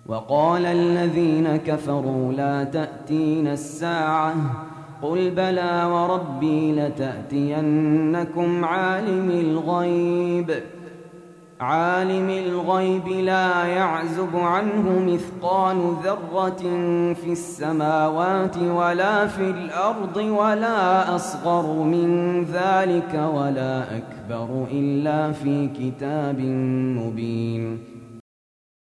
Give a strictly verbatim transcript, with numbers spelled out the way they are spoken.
وقال الذين كفروا لا تأتينا الساعة قل بلى وربي لتأتينكم عالم الغيب عالم الغيب لا يعزب عنه مثقال ذرة في السماوات ولا في الأرض ولا أصغر من ذلك ولا أكبر إلا في كتاب مبين.